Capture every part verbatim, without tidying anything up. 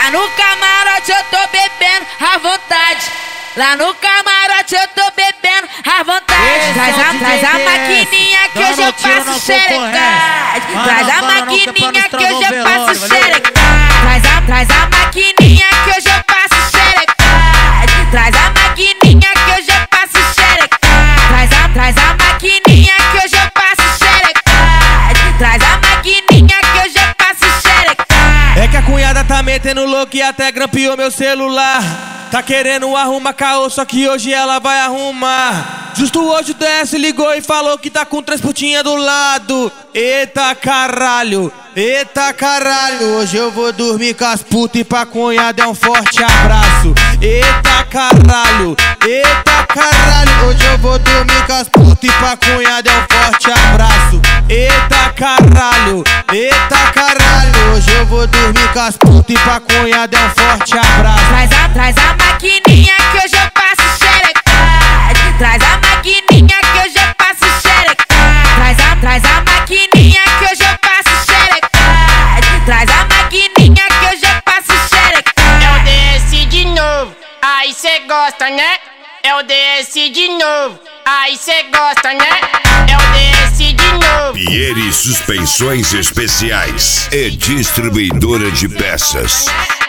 Lá no camarote eu tô bebendo à vontade. Lá no camarote eu tô bebendo à vontade. Traz a, traz a maquininha que hoje eu passo xerecade. Traz a maquininha que hoje eu passo xerecade. Traz a, traz a maquininha que hoje eu passo xerecade. Traz a maquininha que hoje eu passo xerecade. Traz a, traz a maquininha que hoje eu passo xerecade. Traz a maquininha que hoje eu passo xerecade. É que a cunhada tá metendo louco e até grampeou meu celular. Tá querendo arrumar caô, só que hoje ela vai arrumar. Justo hoje o D S ligou e falou que tá com três putinhas do lado. Eita caralho, eita caralho. Hoje eu vou dormir com as putas e pra cunhada é um forte abraço. Eita caralho, eita caralho. Hoje eu vou dormir com as putas e pra cunhada é um forte abraço. Eita caralho, eita caralho. Hoje eu vou dormir com as putas e pra cunhada é um forte abraço. Traz a, traz a maquininha que hoje eu passo xerecade. Traz a maquininha que hoje eu passo xerecade. Traz a, traz a maquininha que hoje eu passo xerecade. Traz a maquininha que hoje eu passo xerecade. É o D S de novo, aí cê gosta, né? É o D S de novo, aí cê gosta, né? É o D S de novo. Pieri Suspensões Especiais e distribuidora de peças.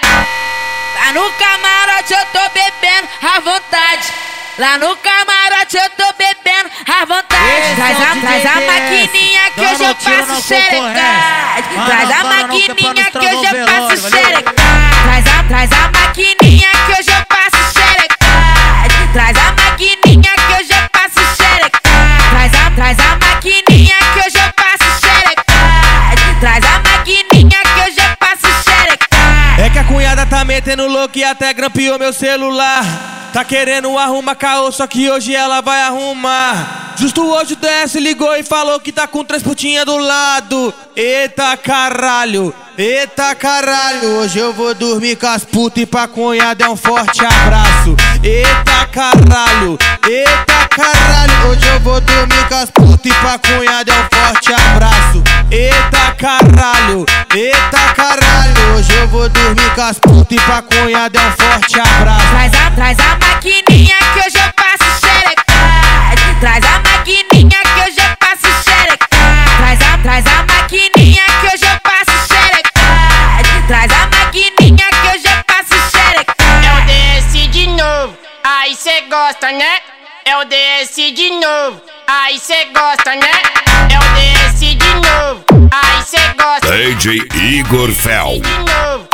Lá no camarote eu tô bebendo à vontade. Lá no camarote eu tô bebendo à vontade. Traz a, traz a maquininha que hoje eu passo xerecade. Traz a maquininha que hoje eu passo xerecade. Traz a, traz a maquininha que hoje eu passo xerecade. Traz a maquininha que hoje eu passo xerecade. Traz a, traz a maquininha que hoje eu passo xerecade. Traz a maquininha que hoje eu passo xerecade. É que a cunhada tá metendo louco e até grampeou meu celular. Tá querendo arrumar caô, só que hoje ela vai arrumar. Justo hoje o D S ligou e falou que tá com três putinhas do lado. Eita caralho, eita caralho. Hoje eu vou dormir com as putas e pra cunhada é um forte abraço. Eita caralho, eita caralho. Hoje eu vou dormir com as putas e pra cunhada é um forte abraço. Eita caralho, eita caralho. Hoje eu vou dormir com as putas e pra cunhada é um forte abraço. Traz a, traz a maquininha que hoje eu passo xerecade. Traz a maquininha que hoje eu passo xerecade. Traz a, traz a maquininha que hoje eu passo xerecade. Traz a maquininha que hoje eu passo xerecade. É o D S de novo, aí cê gosta, né? É o D S de novo, aí cê gosta, né? É o D S de novo, aí cê gosta. D J Igor Fel. De novo.